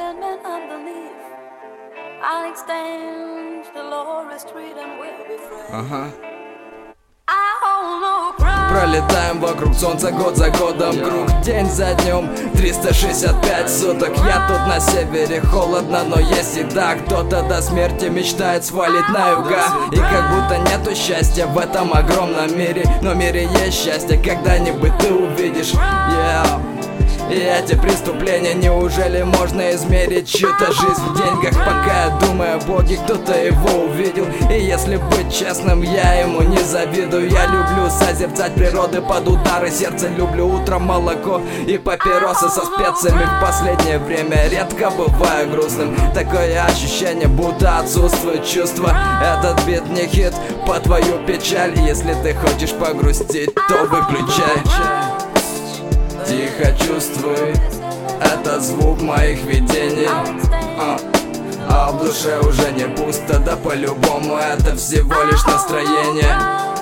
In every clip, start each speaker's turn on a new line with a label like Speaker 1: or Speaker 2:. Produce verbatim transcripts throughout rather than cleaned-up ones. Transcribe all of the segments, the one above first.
Speaker 1: contentment underneath. I'll exchange the Dolores Street and we'll be friends.
Speaker 2: Ага.
Speaker 1: I hold no ground.
Speaker 2: Пролетаем вокруг солнца год за годом, круг день за днем, триста шестьдесят пять суток. Я тут на севере, холодно, но есть еда. Кто-то до смерти мечтает свалить на юга. И как будто нету счастья в этом огромном мире. Но в мире есть счастье, когда-нибудь ты увидишь. Yeah. И эти преступления, неужели можно измерить чью-то жизнь в деньгах? Пока я думаю о Боге, кто-то его увидел. И если быть честным, я ему не завидую. Я люблю созерцать природы под удары сердца. Люблю утром молоко и папиросы со специями. В последнее время редко бываю грустным. Такое ощущение, будто отсутствует чувство. Этот бит не хит по твою печаль. Если ты хочешь погрустить, то выключай. Тихо чувствуй, это звук моих видений, а, а в душе уже не пусто, да по-любому это всего лишь настроение.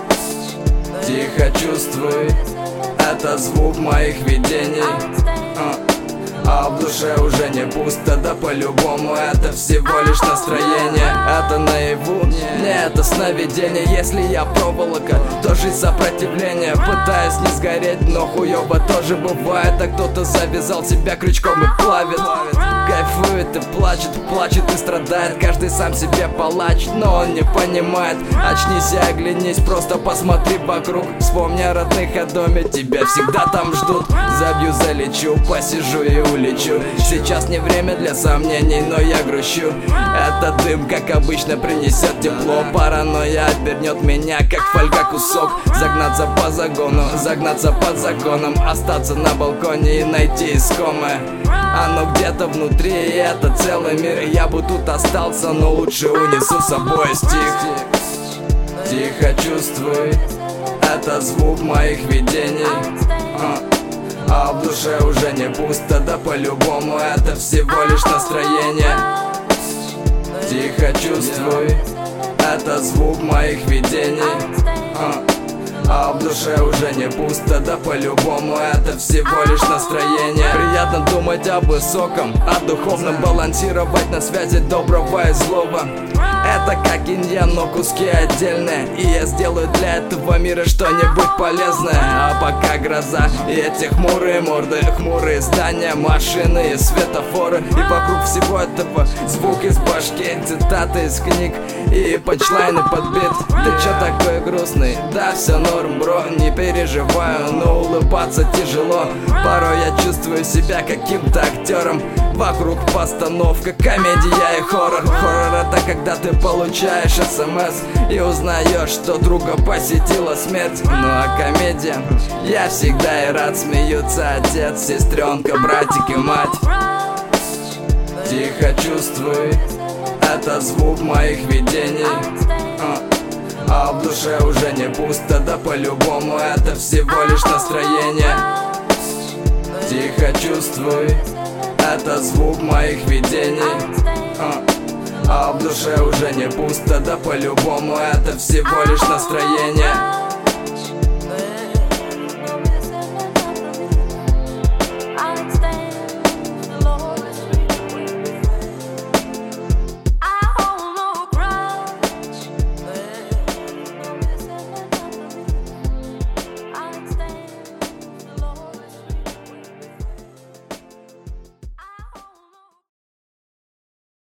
Speaker 2: Тихо чувствуй, это звук моих видений, а, а в душе уже не пусто, да по-любому это всего лишь настроение. Это наяву, не это сновидение. Если я проволока, то жизнь сопротивление. Пытаюсь не сгореть, но хуёво тоже бывает. А кто-то завязал себя крючком и плавит. Кайфует и плачет, плачет и страдает. Каждый сам себе палач, но он не понимает. Очнись и оглянись, просто посмотри вокруг. Вспомни о родных, о доме, тебя всегда там ждут. Забью, залечу, посижу и улечу. Сейчас не время для сомнений, но я грущу. Этот дым, как обычно, принесет тепло. Паранойя отвернет меня, как фольга кусок. Загнаться по загону, загнаться под законом. Остаться на балконе и найти искомое. Оно где-то внутри, и это целый мир. Я бы тут остался, но лучше унесу с собой стих. Тихо чувствуй, это звук моих видений, а, а в душе уже не пусто, да по-любому это всего лишь настроение. Тихо чувствуй, это звук моих видений, а, а в душе уже не пусто, да по-любому это всего лишь настроение. Приятно думать о высоком, о духовном, балансировать на связи доброго и злого. Это как инь-ян, но куски отдельные. И я сделаю для этого мира что-нибудь полезное. А пока гроза и эти хмурые морды, хмурые здания, машины и светофоры. И вокруг всего этого звук из башки, цитаты из книг и панчлайны под бит. Ты чё такой грустный? Да все норм, бро, не переживаю, но улыбаться тяжело. Порой я чувствую себя каким-то актером. Вокруг постановка, комедия и хоррор. Хоррор — это когда ты получаешь смс и узнаешь, что друга посетила смерть. Ну а комедия, я всегда и рад, смеются отец, сестренка, братик и мать. Тихо чувствуй, это звук моих видений, а, а в душе уже не пусто, да по-любому это всего лишь настроение. Тихо чувствуй, это звук моих видений, а, а в душе уже не пусто, да по-любому это всего лишь настроение.